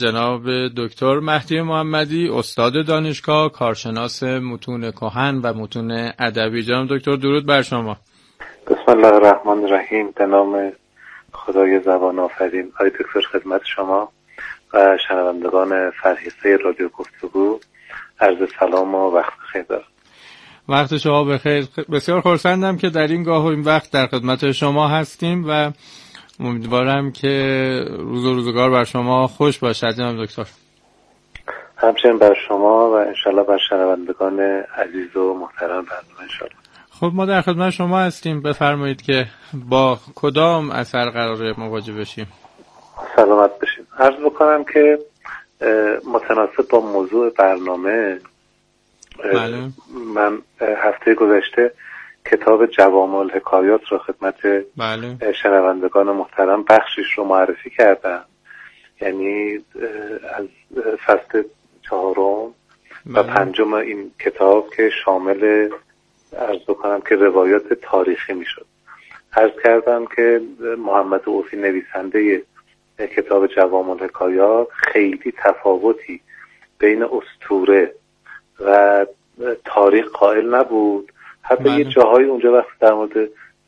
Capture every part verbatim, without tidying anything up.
جناب دکتر مهدی محمدی، استاد دانشگاه، کارشناس متون کهن و متون ادبی. جناب دکتر درود بر شما. بسم الله الرحمن الرحیم. به نام خدای زبان آفرین. آقای دکتر خدمت شما و شنوندگان فرهیخته رادیو گفتگو عرض سلام و وقت بخیر دارم. وقت شما بخیر. بسیار خرسندم که در این گاه و این وقت در خدمت شما هستیم و امیدوارم که روز و روزگار بر شما خوش باشد جناب دکتر. همچنین بر شما و انشالله بر شنوندگان عزیز و محترم برنامه انشالله. خب ما در خدمت شما هستیم. بفرمایید که با کدام اثر قراره مواجه بشیم؟ سلامت بشید. عرض بکنم که متناسب با موضوع برنامه بله. من هفته گذشته کتاب جوامع الحکایات را خدمت بله. شنوندگان محترم بخشش رو معرفی کردم، یعنی از فصل چهارم بله. و پنجم این کتاب که شامل عرض بکنم که روایات تاریخی می شد. عرض کردم که محمد اوفی نویسنده کتاب جوامع الحکایات خیلی تفاوتی بین اسطوره و تاریخ قائل نبود. حتی بله. یه جاهای اونجا وقتی در مورد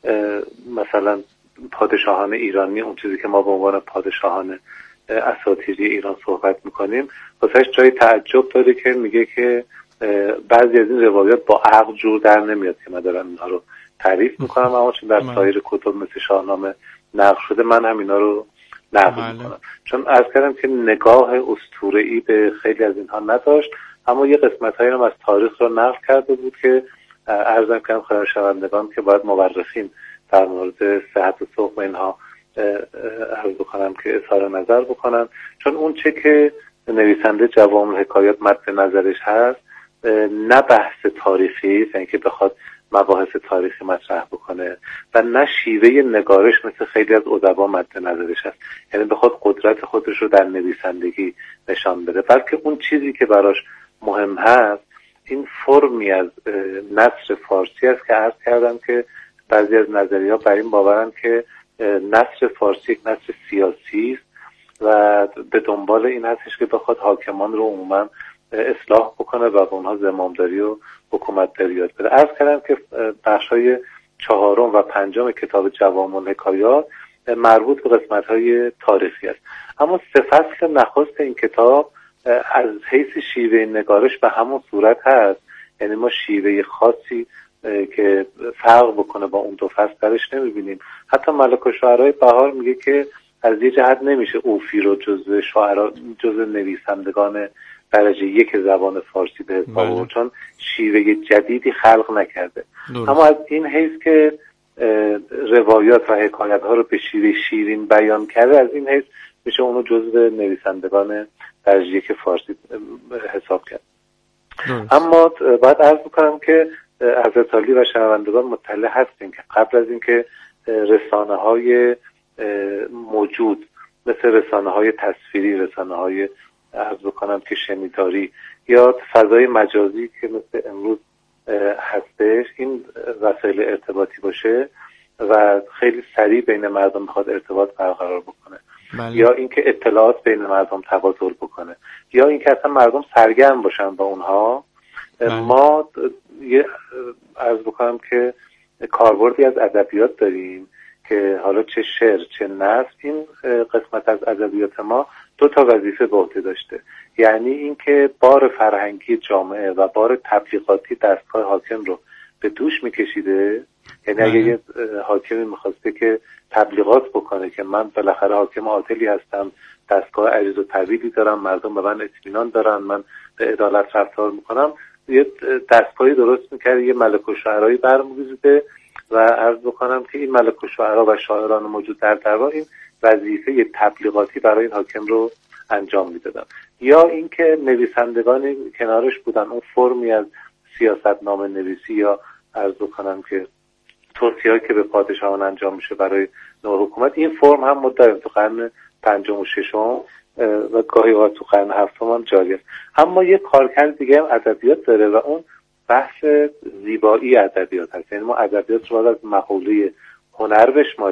مثلا پادشاهان ایرانی، اون چیزی که ما به عنوان پادشاهان اساطیری ایران صحبت میکنیم، واسهش جای تعجب داره که میگه که بعضی از این روایات با عقل جور در نمیاد که من دارم اینا رو تعریف میکنم، اما چون در سایر کتب مثل شاهنامه نقل شده من هم اینا رو نقل میکنم. چون عرض کردم که نگاه اسطوره‌ای به خیلی از اینها نداشت، اما یه قسمت‌هایی رو از تاریخ رو نقل کرده بود که عرضم کردم خدمت شنوندگان که باید مورخین در مورد صحت و سقم اینها عرض بکنم که اظهار نظر بکنن، چون اون چه که نویسنده جوامع الحکایات مد نظرش هست نه بحث تاریخی است، یعنی که بخواد مباحث تاریخی مطرح بکنه، و نه شیوه نگارش مثل خیلی از ادبا مد نظرش هست، یعنی بخواد قدرت خودش رو در نویسندگی نشان بده، بلکه اون چیزی که براش مهم هست این فرمی از نثر فارسی است که عرض کردم که بعضی از نظریه‌ها بر این باورن که نثر فارسی یک نثر سیاسی است و به دنبال این هستش که بخواد حاکمان رو عموما اصلاح بکنه و به اونها زمامداری و حکومتداری یاد بده. عرض کردم که بخش‌های چهارم و پنجم کتاب جوامع الحکایات مربوط به قسمت‌های تاریخی است، اما سه فصل نخست این کتاب از حیث شیوه نگارش به همون صورت هست، یعنی ما شیوه خاصی که فرق بکنه با اون دو فصل درش نمیبینیم. حتی ملک الشعرای بهار میگه که از یه جهت نمیشه اوفی رو جزء شاعرا جزء نویسندگان درجه یک زبان فارسی به حساب آورد، چون شیوه جدیدی خلق نکرده. درست. اما از این حیث که روایات و حکایت ها رو به شیوه شیرین بیان کرده، از این حیث میشه اونو جزء نویسندگان درجه یک فارسی حساب کرد. درست. اما باید عرض بکنم که حضرت علی و شنوندگان مطلع هستیم که قبل از اینکه رسانه های موجود مثل رسانه های تصویری، رسانه های عرض بکنم که شنیداری یا فضای مجازی که مثل امروز هستش، این وسایل ارتباطی باشه و خیلی سریع بین مردم بخواد ارتباط برقرار بکنه، بله. یا اینکه اطلاعات بین مردم تبادل بکنه، یا اینکه اصلا مردم سرگرم باشن با اونها، بله. ما یه عرض بکنم که کاربردی از ادبیات داریم که حالا چه شعر چه نثر، این قسمت از ادبیات ما دو تا وظیفه به عهده داشته، یعنی اینکه بار فرهنگی جامعه و بار تبلیغاتی دستگاه حاکم رو به دوش میکشیده، یعنی اگه یه حاکمی میخواسته که تبلیغات بکنه که من بالاخره حاکم عادلی هستم، دستگاه عریض و طویلی دارم، مردم به من اطمینان دارن، من به عدالت رفتار میکنم، یه دستگاهی درست میکرده، یه ملک الشعرایی برمی‌گزیده و عرض بکنم که این ملک الشعرا و شاعران موجود در دربار این وظیفه تبلیغاتی برای این حاکم رو انجام میدادن، یا اینکه نویسندگان کنارش بودن، اون فرمی از سیاستنامه نویسی یا عرض بکنم که توصیه‌ای که به پادشاهان انجام میشه برای نوع حکومت، این فرم هم ما داریم تو قرن پنجم و ششم و گاهی اوقات تو قرن هفتم هم جاری است. اما یه کارکرد دیگه هم ادبیات داره و اون بحث زیبایی ادبیات هست، یعنی ما ادبیات رو باید از مقوله هنر بشماریم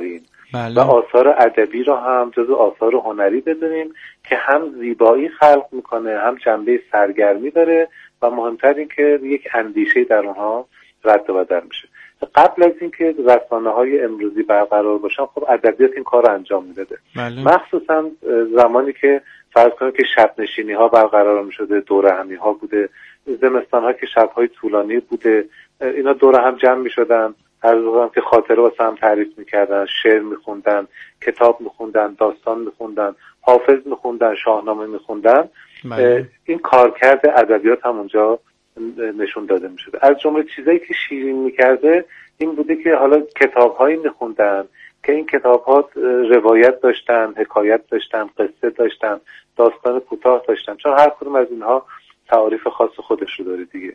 بله. و آثار ادبی رو هم جزو آثار هنری بدونیم که هم زیبایی خلق میکنه، هم جنبه سرگرمی داره و مهمتر این که یک اندیشه در اونها رد و بدل میشه. قبل از اینکه رسانه‌های امروزی برقرار باشن خب ادبیات این کار رو انجام میداده. بله. مخصوصا زمانی که فرض کنید که شب نشینی ها برقرار میشده، دوره همی ها بوده، زمستان ها که شب‌های طولانی بوده، اینا دوره هم جمع میشدن، هر روز هم که خاطره واسه هم تعریف میکردن، شعر میخوندن، کتاب میخوندن، داستان میخوندن، حافظ میخوندن، شاهنامه میخوندن. این کارکرد ادبیات هم اونجا نشون داده میشده. از جمله چیزایی که شیرین میکرده این بوده که حالا کتاب‌هایی میخوندن که این کتاب‌ها روایت داشتن، حکایت داشتن، قصه داشتن، داستان کوتاه داشتن، چون هر کدوم از اینها تعاریف خاص خودش رو داره دیگه.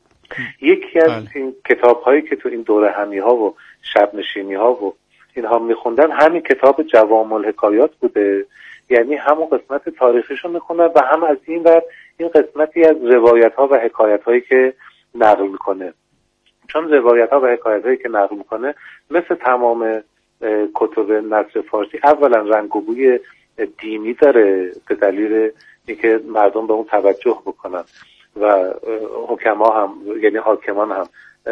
یکی از بله. این کتاب‌هایی که تو این دوره همی‌ها و شب نشینی‌ها و اینها میخوندن همین کتاب جوامع الحکایات بوده، یعنی همون قسمت تاریخیشو میخوندن و هم از این ور این قسمتی از روایت‌ها و حکایت‌هایی که نقل میکنه، چون روایت‌ها و حکایت‌هایی که نقل میکنه مثل تمام کتب نثر فارسی اولا رنگ و بوی دینی داره به دلیل اینکه مردم به اون توجه بکنن و حکما هم یعنی حاکمان هم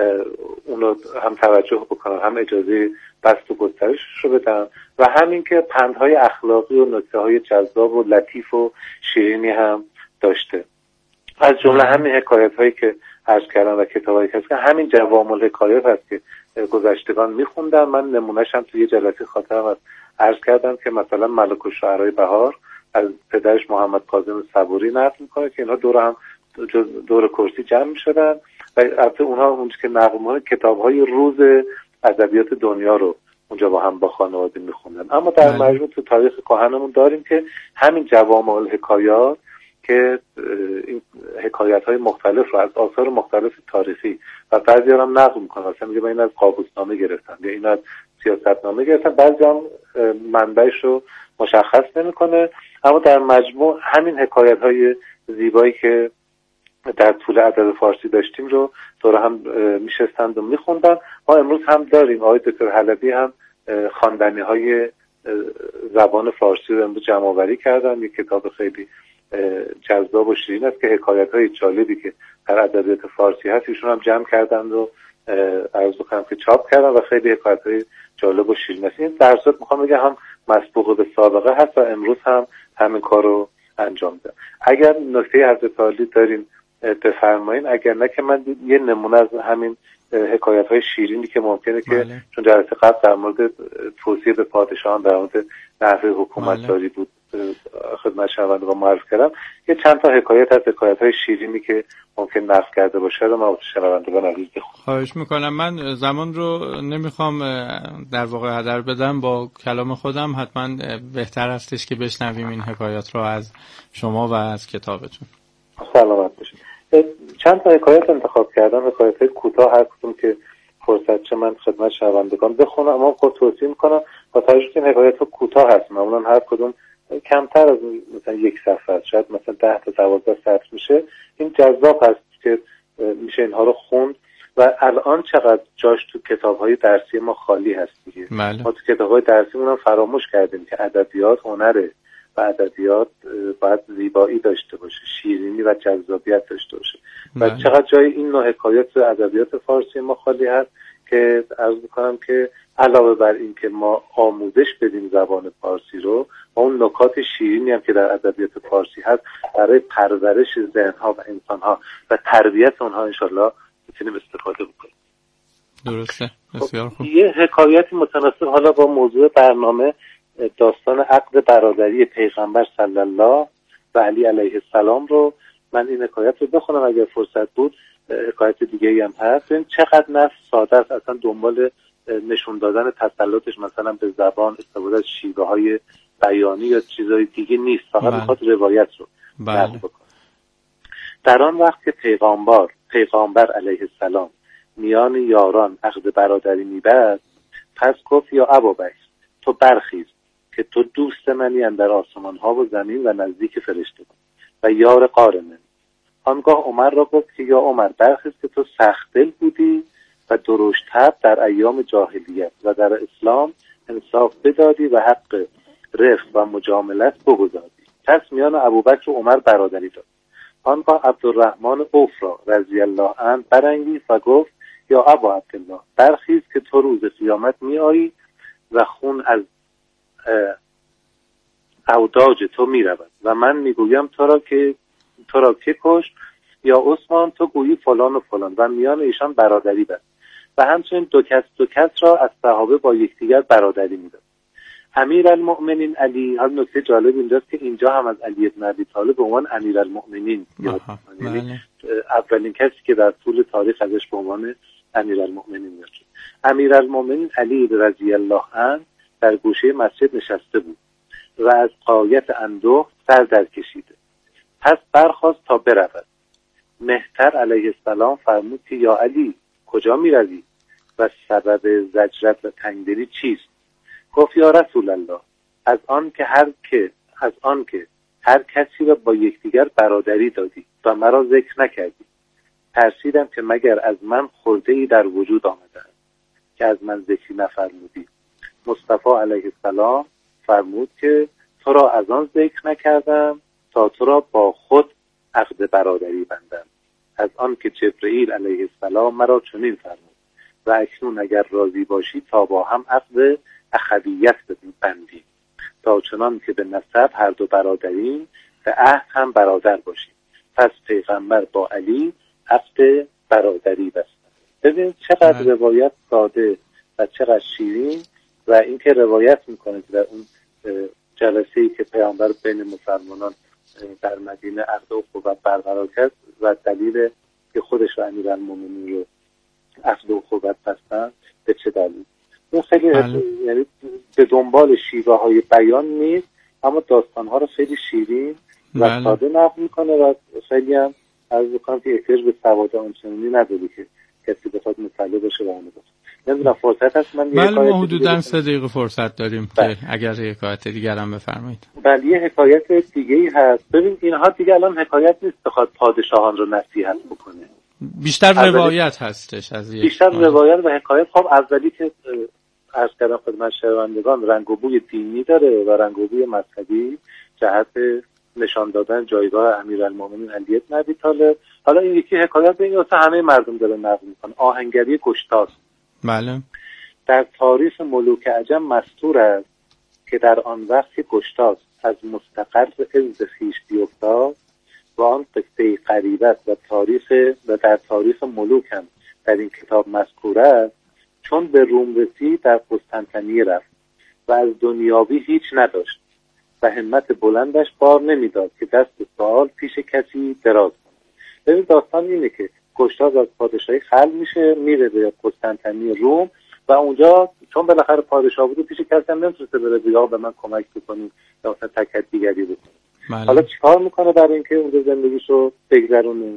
اونو هم توجه بکنن، هم اجازه بست و گسترشش رو بدن و همین که پندهای اخلاقی و نکته‌های جذاب و لطیف و شیرینی هم داشته. از جمله همین حکایت‌هایی که عرض کردم و کتابایی که هست که همین جوامع الحکایات هست که گذشتگان میخوندن. من نمونه‌ش هم توی جلسه خاطرم هست عرض کردم که مثلا ملک الشعرای بهار از پدرش محمد کاظم صبوری نقل میکنه که اینها دور هم دور کرسی جمع میشدن و البته اونها اونجا که نقل میکنه کتاب‌های روز ادبیات دنیا رو اونجا با هم با خانواده میخوندن. اما در مجموع تو تاریخ کهنمون داریم که همین جوامع الحکایات که این حکایت‌های مختلف رو از آثار مختلف تاریخی و بعضی هم نقل میکنن، مثلا میگه من این از قابوسنامه گرفتم یا این از سیاستنامه گرفتم، بعضی هم منبعش رو مشخص نمیکنه. اما در مجموع همین حکایت‌های زیبایی که در طول ادب فارسی داشتیم رو دور هم میشستند و میخوندن. ما امروز هم داریم، آقای دکتر حلبی هم خواندنی‌های زبان فارسی رو امروز جمع آوری کردن، یک کتاب خیلی جذاب و شیرین است که حکایت‌های جالبی که در ادبیات فارسی هست ایشون هم جمع کردن و عرض بکنم که چاپ کردن و خیلی حکایت‌های جالب و شیرین است. این در صورت میخوام بگم هم مسبوق به سابقه هست و امروز هم همین کار رو انجام میده. اگر نکته حضرت عالی دارین بفرمایین، اگر نه که من یه نمونه از همین حکایت‌های شیرینی که ممکنه که بله. چون جلسه قبل در مورد توصیه به پادشاهان در مورد نحوه حکومتداری بود خدمت شنوندگان معرفی کردم، یه چند تا حکایت از حکایت‌های شیرینی که ممکن نقل کرده باشه رو من شنوندگان عزیز بخونم. خواهش میکنم. من زمان رو نمیخوام در واقع هدر بدم، با کلام خودم حتما بهتر هستش که بشنویم این حکایات رو از شما و از کتابتون. سلامت باشید. چند تا حکایت انتخاب کردم، حکایت‌های کوتاه، هر کدوم که فرصت چه من خدمت شنوندگان بخونم، اما خود توصیه میکنم با توجه که این حکایت‌ها کوتاه هست، معمولا هر کدوم کمتر از مثلا یک صفحه است، شاید مثلا ده تا دوازده سطر میشه. این جذاب هست که میشه اینها رو خوند و الان چقدر جاش تو کتاب‌های درسی ما خالی هست دیگه. بله. ما تو کتاب‌های درسیمون هم فراموش کردیم که ادبیات هنره و ادبیات باید زیبایی داشته باشه، شیرینی و جذابیت داشته باشه. بله. و چقدر جای این نوع حکایات تو ادبیات فارسی ما خالی هست که عرض می‌کنم که علاوه بر این که ما آموزش بدیم زبان فارسی رو و اون نکات شیرینی هم که در ادبیات فارسی هست برای پرورش ذهن‌ها و انسان‌ها و تربیت اونها انشالله میتونیم استفاده بکنیم. درسته، بسیار خوب. یه حکایتی متناسب حالا با موضوع برنامه، داستان عقد برادری پیغمبر صلی الله و علی علیه السلام رو من این حکایت رو بخونم اگر فرصت بود. حکایت دیگه‌ای هم هست. این چقدر نفس ساده است، اصلا دنبال نشون دادن تسلطش مثلا به زبان، استفاده از شیوه‌های بیانی یا چیزهای دیگه نیست، فقط میخواد روایت رو نقل بکنه. در آن وقت که پیغمبر پیغمبر علیه السلام میان یاران عقد برادری می‌بست، پس گفت یا ابوبکر تو برخیز که تو دوست منی اندر آسمان ها و زمین و نزدیک فرشته و یار غار من. آنگاه عمر را گفت که یا عمر برخیز که تو سخت دل بودی و درشت طبع در ایام جاهلیت و در اسلام انصاف بدادی و حق رفق و مجاملت بگذادی. پس میان ابوبکر و عمر برادری داد. آنگاه عبدالرحمن عوف را رضی الله عنه برانگیخت و گفت یا ابا عبدالله برخیز که تو روز قیامت می آیی و خون از اوداج تو می رود و من می گویم تو را که تو را که کشت یا عثمان تو گویی فلان و فلان و میان ایشان برادری بست و همچنین دو کس دو کس را از صحابه با یکدیگر برادری می داد. امیرالمؤمنین علی، هم نکته جالب اینجاست که اینجا هم از علی بن ابی طالب به عنوان امیرالمؤمنین یاد می‌کنه، یعنی اولین کسی که در طول تاریخ ازش به عنوان امیرالمؤمنین یاد شد. امیرالمؤمنین علی رضی الله عنه در گوشه مسجد نشسته بود و از غایت اندوه سر در کشیده. پس برخاست تا برود. مهتر علیه السلام فرمود که یا علی کجا می‌روی و سبب زجرت و تنگدلی چیست؟ گفت یا رسول الله از آن که هر که از آن که هر کسی را با یکدیگر برادری دادی و مرا ذکر نکردی. ترسیدم که مگر از من خرده‌ای در وجود آمده است که از من ذکری نفرمودی. مصطفی علیه السلام فرمود که تو را از آن ذکر نکردم تا تو را با خود عقد برادری بندم. از آن که جبرئیل علیه السلام مرا چنین فرمود و اکنون اگر راضی باشی تا با هم عقد اخویت بندیم تا چنان که به نسب هر دو برادریم به عهد هم برادر باشیم. پس پیغمبر با علی عقد برادری بستند. ببین چقدر روایت ساده و چقدر شیرین و اینکه روایت میکنه که در اون جلسه‌ای که پیامبر بین مسلمانان در مدینه عقد اخوت برقرار کرد و دلیل که خودش و امیرالمومنین رو عقد اخوت بستن به چه دلیل. اون خیلی یعنی به دنبال شیوه های بیان نیست اما داستان ها رو خیلی شیرین و ساده نقل میکنه و خیلی هم عرض میکنم که احتیاج به سواد آنچنانی نداری که کسی بخواد مطلع باشه و اونو باشه. نمیدونم فرصت هست من بله ما حدوداً سه دقیقه فرصت داریم که اگر حکایت دیگر هم بفرمایید. بله یه حکایت دیگه ای هست. ببین اینها دیگه الان حکایت نیست بخواد پادشاهان رو نصیحت بکنه، بیشتر روایت هستش از یک بیشتر روایت و حکایت. خب اولی که عرض کردم خدمت شنوندگان رنگ و بوی دینی داره و رنگ و بوی مذهبی جهت نشان دادن جایگاه امیرالمومنین علی بن ابی طالب. حالا این یکی حکایت به این واسه همه مردم داره نقل میکنه. آهنگری گشتاس. بله. در تاریخ ملوک عجم مستور است که در آن وقت که گشتاس از مستقر عز خویش بیفتاد و آن قصه غریبت و تاریخ و در تاریخ ملوک هم در این کتاب مذکور است، چون به روم رسید در قسطنطنیه رفت و از دنیاوی هیچ نداشت و همت بلندش بار نمیداد که دست سوال پیش کسی دراز کنه. ببین داستان اینه که گشتاس از پادشاهی خلع میشه میره به قسطنطنیه روم و اونجا چون بالاخره پادشاه بود پیش کسی هم نمیتونسته بره بگه به من کمک بکنید یا مثلا تکت دیگری بکنید. حالا چیکار میکنه برای اینکه اونجا زندگیشو بگذرونه؟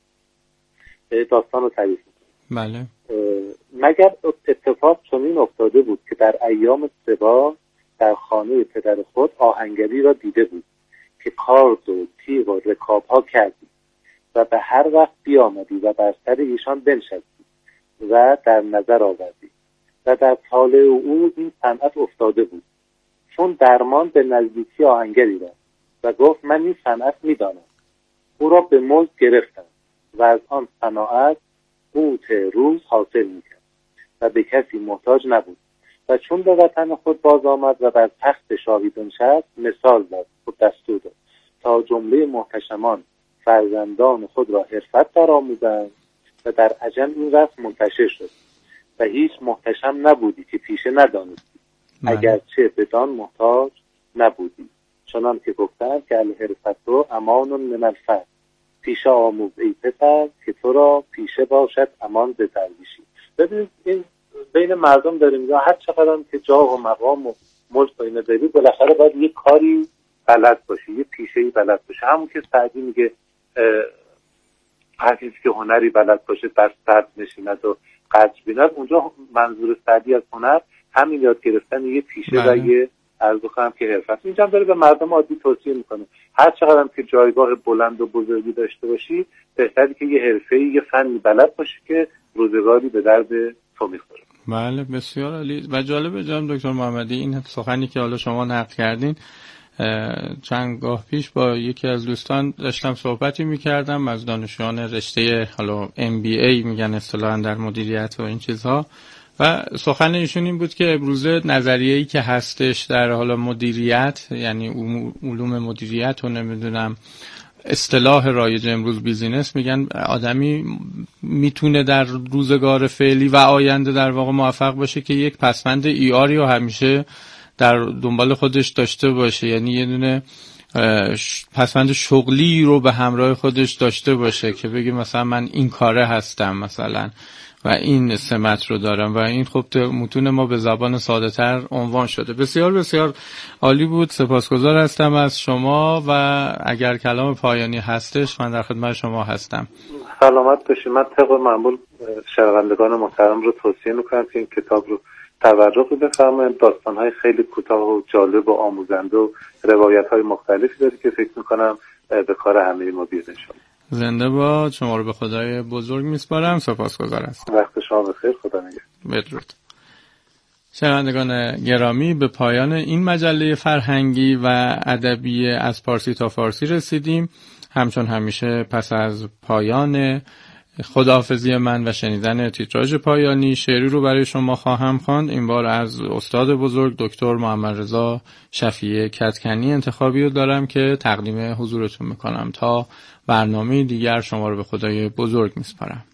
داستان رو تعریف میکنه. بله. مگر اتفاق چنین افتاده بود که در ایام سبا در خانه پدر خود آهنگری را دیده بود که کارد و تیغ و رکاب ها کردی و به هر وقت بیامدی و بر سر ایشان بنشستی و در نظر آوردی و در طالع او این صنعت افتاده بود. چون درمان به نزدیکی آهنگری رفت و گفت من این صنعت میدانم. او را به مزد گرفتم و از آن صناعت قوت روز حاصل میکرد و به کسی محتاج نبود و چون به وطن خود باز آمد و بر تخت شاهی بنشست مثال داد و دستور داد تا جمله محتشمان فرزندان خود را حرفت درآموزند و در عجم این رسم منتشر شد و هیچ محتشم نبودی که پیشه ندانستی اگرچه بدان محتاج نبودی. چنان که گفتند که الحرفت امان من الفقر، پیشه آموز ای پسر که تو را پیشه باشد امان به درویشی. ببینید این بین مردم داریم یا هر چقدر که جاه و مقام و ملک و اینا دارید بالاخره باید یه کاری بلد باشی، یه پیشه‌ای بلد باشی. همون که سعدی میگه هر کسی که هنری بلد باشه بر صد نشیند و قدر بیند. اونجا منظور سعدی از هنر همین یاد گرفتن یه پیشه و یه عرض کنم که حرفت. اینجا داره به مردم عادی توصیه میکنه هر چقدر هم که جایگاه بلند و بزرگی داشته باشی بهتره که یه حرفه‌ای یه فنی بلد باشی که روزگاری به درد تو میخوره. بله بسیار عالی و جالب جناب دکتر محمدی این سخنی که حالا شما نقل کردین. چند گاه پیش با یکی از دوستان داشتم صحبتی میکردم از دانشجویان رشته حالا ام بی ای میگن اصطلاحاً در مدیریت و این چیزها و سخن ایشون این بود که امروزه نظریه‌ای که هستش در حالا مدیریت یعنی علوم مدیریت و نمیدونم اصطلاح رایج امروز بیزینس میگن آدمی میتونه در روزگار فعلی و آینده در واقع موفق باشه که یک پسوند ای آری رو همیشه در دنبال خودش داشته باشه، یعنی یه دونه پسوند شغلی رو به همراه خودش داشته باشه که بگه مثلا من این کاره هستم مثلا و این سمت رو دارم و این خب متون ما به زبان ساده تر عنوان شده. بسیار بسیار عالی بود، سپاسگزار هستم از شما و اگر کلام پایانی هستش من در خدمت شما هستم. سلامت باشید. من طبق معمول شنوندگان محترم رو توصیه میکنم که این کتاب رو تورقی بفرمایید. داستان‌های خیلی کوتاه و جالب و آموزنده و روایت‌های مختلفی داره که فکر میکنم به کار همه ما بیاد انشاءالله. زنده باد. شما رو به خدای بزرگ میسپارم. سپاسگزار هستم. وقت شما بخیر. خدا نگهدار. بدرود. شنوندگان گرامی، به پایان این مجله فرهنگی و ادبی از پارسی تا فارسی رسیدیم. همچون همیشه پس از پایان خداحافظی من و شنیدن تیتراژ پایانی شعری رو برای شما خواهم خواند. این بار از استاد بزرگ دکتر محمد رضا شفیع کدکنی انتخابی رو دارم که تقدیم حضورتون میکنم. تا برنامه دیگر شما رو به خدای بزرگ میسپارم.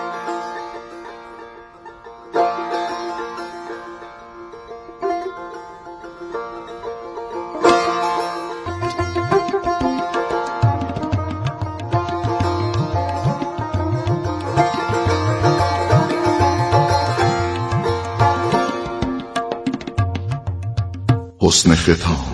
حسن ختام.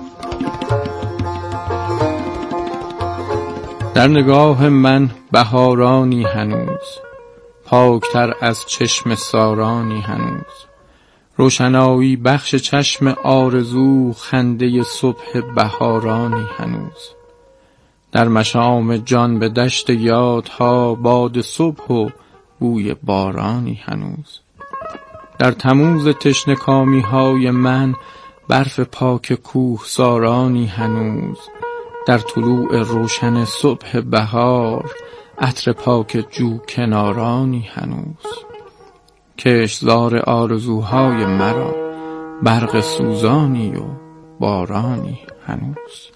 در نگاه من بهارانی هنوز، پاکتر از چشم سارانی هنوز، روشنایی بخش چشم آرزو، خنده صبح بهارانی هنوز. در مشام جان به دشت یادها، باد صبح و بوی بارانی هنوز. در تموز تشنه‌کامی های من، برف پاک کوه سارانی هنوز. در طلوع روشن صبح بهار، عطر پاک جو کنارانی هنوز. کشتزار آرزوهای مرا، برق سوزانی و بارانی هنوز.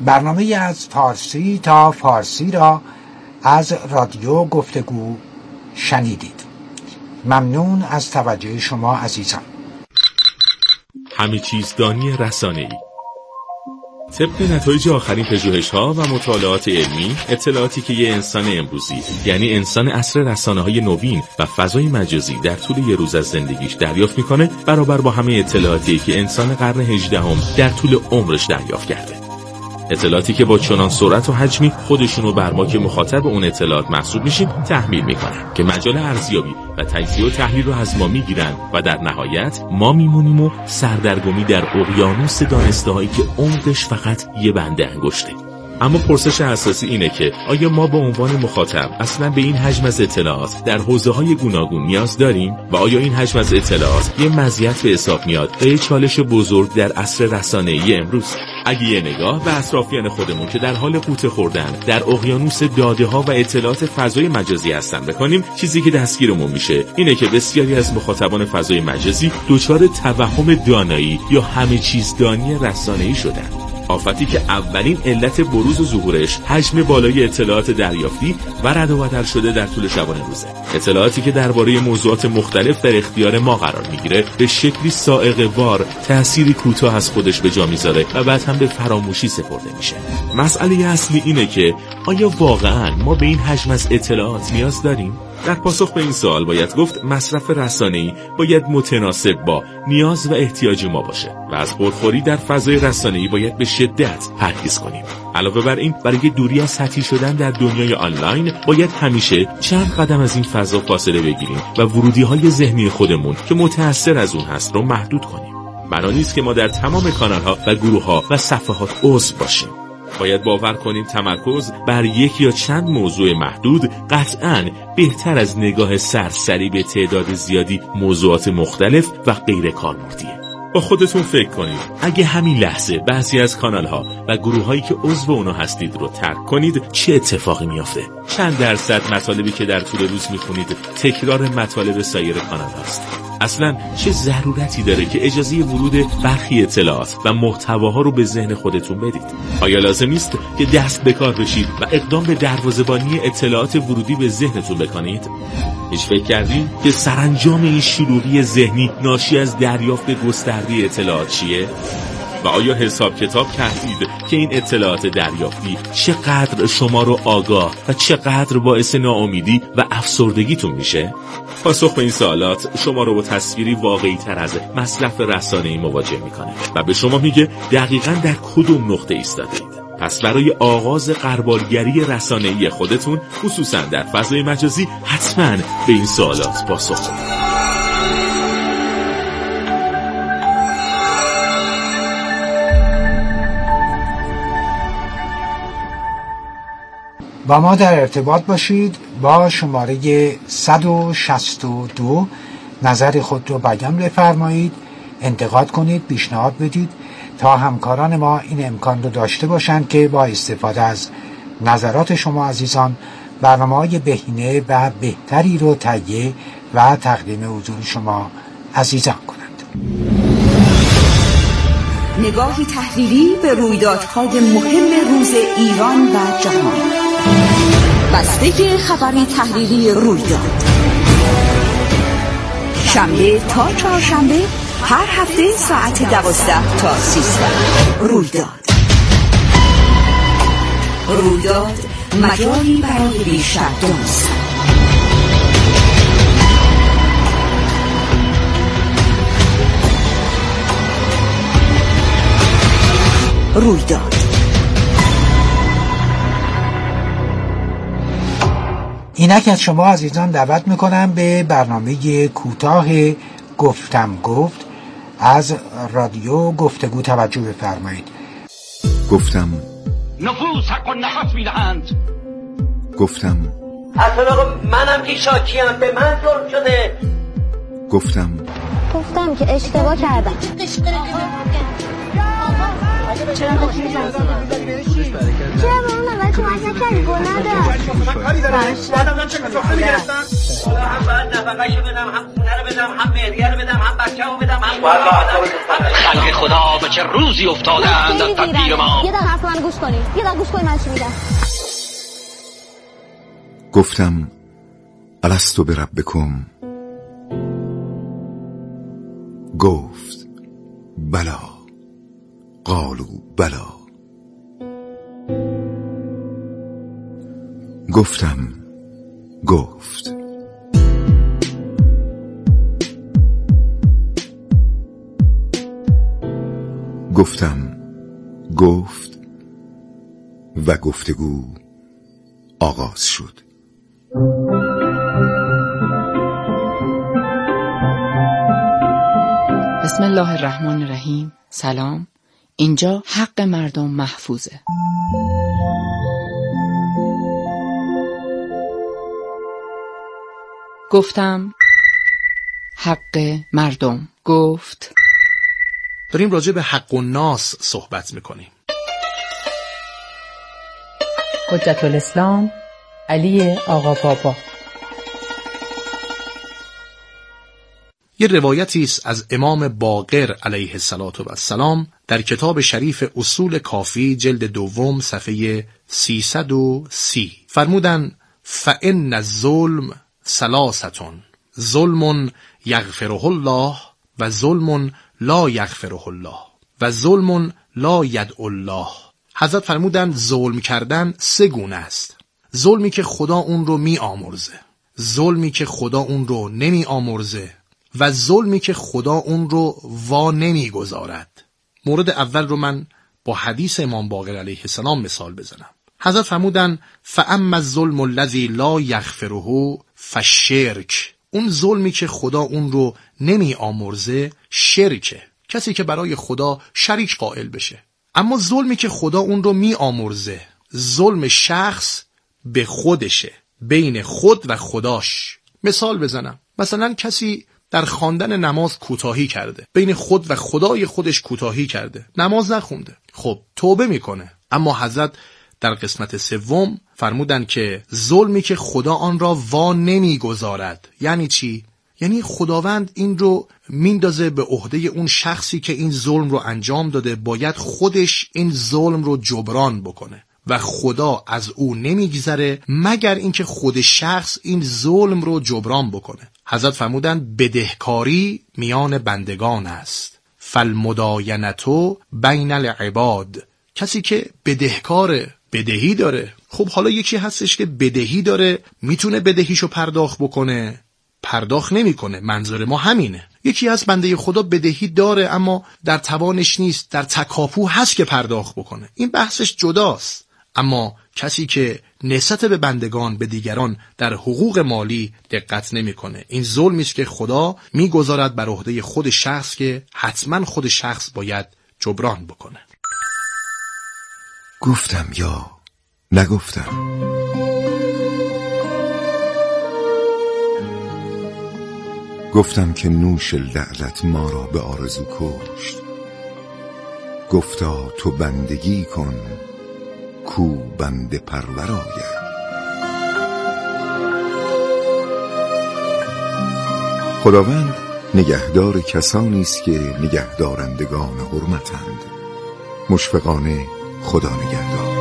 برنامه از فارسی تا فارسی را از رادیو گفتگو شنیدید. ممنون از توجه شما عزیزان. همه چیز دانی رسانه‌ای. طبق نتایج آخرین پژوهش‌ها و مطالعات علمی، اطلاعاتی که یه انسان امروزی، یعنی انسان عصر رسانه‌های نوین و فضای مجازی در طول یه روز از زندگیش دریافت می‌کنه، برابر با همه اطلاعاتی که انسان قرن هجدهم در طول عمرش دریافت کرده. اطلاعاتی که با چنان سرعت و حجمی خودشونو بر ما که مخاطب اون اطلاعات محسوب میشیم تحمیل میکنن که مجال ارزیابی و تجزیه و تحلیل رو از ما میگیرن و در نهایت ما میمونیم و سردرگمی در اقیانوس دانسته‌هایی که عمقش فقط یه بنده انگشته. اما پرسش اساسی اینه که آیا ما به عنوان مخاطب اصلا به این حجم از اطلاعات در حوزه‌های گوناگون نیاز داریم و آیا این حجم از اطلاعات یه مزیت به حساب میاد و یه چالش بزرگ در عصر رسانه‌ای امروز؟ اگه یه نگاه به اطرافیان خودمون که در حال قوطه خوردن در اقیانوس داده‌ها و اطلاعات فضای مجازی هستن بکنیم، چیزی که دستگیرمون میشه اینه که بسیاری از مخاطبان فضای مجازی دچار توهم دانایی یا همه چیز دانی رسانه‌ای شدن. آفتی که اولین علت بروز و ظهورش حجم بالای اطلاعات دریافتی و رد و بدل شده در طول شبانه روزه. اطلاعاتی که درباره موضوعات مختلف در اختیار ما قرار میگیره به شکلی صاعقه وار تأثیری کوتاه از خودش به جا میذاره و بعد هم به فراموشی سپرده میشه. مسئله اصلی اینه که آیا واقعاً ما به این حجم از اطلاعات نیاز داریم؟ در پاسخ به این سوال باید گفت مصرف رسانه‌ای باید متناسب با نیاز و احتیاج ما باشه و از پرخوری در فضای رسانه‌ای باید به شدت پرهیز کنیم. علاوه بر این، برای دوری از سطحی شدن در دنیای آنلاین باید همیشه چند قدم از این فضا فاصله بگیریم و ورودی‌های ذهنی خودمون که متأثر از اون هست رو محدود کنیم. بنا نیست که ما در تمام کانال‌ها و گروه‌ها و صفحات عضو باشیم. باید باور کنیم تمرکز بر یک یا چند موضوع محدود قطعاً بهتر از نگاه سرسری به تعداد زیادی موضوعات مختلف و غیر کاربردیه. با خودتون فکر کنید اگه همین لحظه بعضی از کانال‌ها و گروه‌هایی که عضو اونها هستید رو ترک کنید چه اتفاقی میافته؟ چند درصد مطالبی که در طول روز میخونید تکرار مطالب سایر کانال هاست؟ اصلا چه ضرورتی داره که اجازه ورود برخی اطلاعات و محتواها رو به ذهن خودتون بدید؟ آیا لازم نیست که دست به کار بشید و اقدام به دروازه‌بانی اطلاعات ورودی به ذهنتون بکنید؟ هیچ فکر کردین که سرانجام این شلوغی ذهنی ناشی از دریافت گسترده اطلاعات چیه؟ و آیا حساب کتاب کردید که این اطلاعات دریافتی چقدر شما رو آگاه و چقدر باعث ناامیدی و افسردگیتون میشه؟ پاسخ به این سوالات شما رو با تصویری واقعی تر از مصرف رسانه‌ای مواجه میکنه و به شما میگه دقیقاً در کدوم نقطه ایستادید. پس برای آغاز غربالگری رسانه‌ای خودتون، خصوصاً در فضای مجازی، حتماً به این سوالات پاسخ بدید. با ما در ارتباط باشید. با شماره صد و شصت و دو نظر خود رو بیان بفرمایید، انتقاد کنید، پیشنهاد بدید تا همکاران ما این امکان رو داشته باشند که با استفاده از نظرات شما عزیزان برنامه‌های بهینه و بهتری رو تهیه و تقدیم حضور شما عزیزان کنند. نگاهی تحلیلی به رویدادهای مهم روز ایران و جهان. بسته خبری تحلیلی رویداد شنبه تا چهارشنبه هر هفته ساعت دوازده تا سیزده. رویداد رویداد مجالی برای بیشتر دانستن. رویداد اینک از شما عزیزان دعوت میکنم به برنامه کوتاه گفتم گفت از رادیو گفتگو توجه بفرمایید. گفتم نفوس حق و نفس میدهند. گفتم اصلا منم که شاکیم، به من ظلم شده. گفتم گفتم که اشتباه کردم. چرا با اون اول کمک نکردی؟ گل نداشت. من کاری دارم. بعدم من چه کسافه میگرفتم؟ هم باید نفقه‌شو بدم، هم خونه رو بدم، هم مهریه رو بدم، هم بچه‌مو بدم، هم خلق خدا به چه روزی افتادند از تدبیر ما. یه دقیقه حرف من گوش کنی. یه دقیقه گوش کنی من چی میگم. گفتم الستو بربکم، گفت بلا، قالوا بلا. گفتم گفت گفتم گفت و گفتگو آغاز شد. بسم الله الرحمن الرحیم. سلام. اینجا حق مردم محفوظه. گفتم حق مردم. گفت داریم راجع به حق الناس صحبت میکنیم. حجت الاسلام علی آقا بابا. یه روایتی است از امام باقر علیه السلام در کتاب شریف اصول کافی جلد دوم صفحه سیصد و سی فرمودن فإن الظلم ثلاثة، ظلم یغفره الله و ظلم لا یغفره الله و ظلم لا یدعو الله. حضرت فرمودن ظلم کردن سه گونه است. ظلمی که خدا اون رو می آمرزه، ظلمی که خدا اون رو نمی آمرزه و ظلمی که خدا اون رو وا نمی گذارد. مورد اول رو من با حدیث امام باقر علیه السلام مثال بزنم. حضرت فرمودن فاما الظلم الذی لا یغفره فالشرک، اون ظلمی که خدا اون رو نمی آمرزه شرکه، کسی که برای خدا شریک قائل بشه. اما ظلمی که خدا اون رو می آمرزه ظلم شخص به خودشه، بین خود و خداش. مثال بزنم، مثلا کسی در خواندن نماز کوتاهی کرده، بین خود و خدای خودش کوتاهی کرده، نماز نخونده. خب توبه میکنه، اما حضرت در قسمت سوم فرمودن که ظلمی که خدا آن را وا نمیگذارد. یعنی چی؟ یعنی خداوند این رو میندازه به عهده اون شخصی که این ظلم رو انجام داده، باید خودش این ظلم رو جبران بکنه و خدا از او نمیگذره مگر اینکه خود شخص این ظلم رو جبران بکنه. حضرت فرمودن بدهکاری میان بندگان است، فالمداینتو بین العباد. کسی که بدهکاره، بدهی داره، خب حالا یکی هستش که بدهی داره میتونه بدهیشو پرداخت بکنه، پرداخت نمیکنه، منظور ما همینه. یکی از بنده خدا بدهی داره اما در توانش نیست، در تکاپو هست که پرداخت بکنه، این بحثش جداست. اما کسی که نسبت به بندگان، به دیگران در حقوق مالی دقت نمیکنه، این ظلمی است که خدا میگذارد بر عهده خود شخص که حتما خود شخص باید جبران بکنه. گفتم یا نگفتم؟ گفتم که نوش لعلت ما را به آرزو کشت. گفتا تو بندگی کن کو بنده پرور آید. خداوند نگهدار کسانی است که نگهدارندگان حرمتند. مشفقانه خدا نگهدار.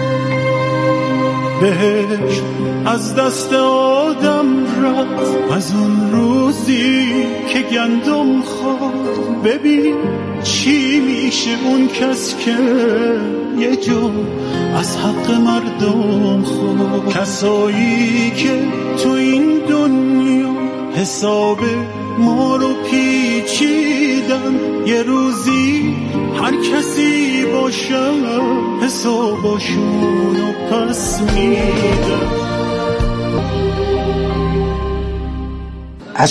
بهش از دست آدم رفت از اون روزی که گندم خورد. ببین چی میشه اون کس که یه جو از حق مردم خورد. کسایی که تو این دنیا حساب ما رو پیچیدن، یه روزی هر کسی باشه حساباشون رو پس میدن.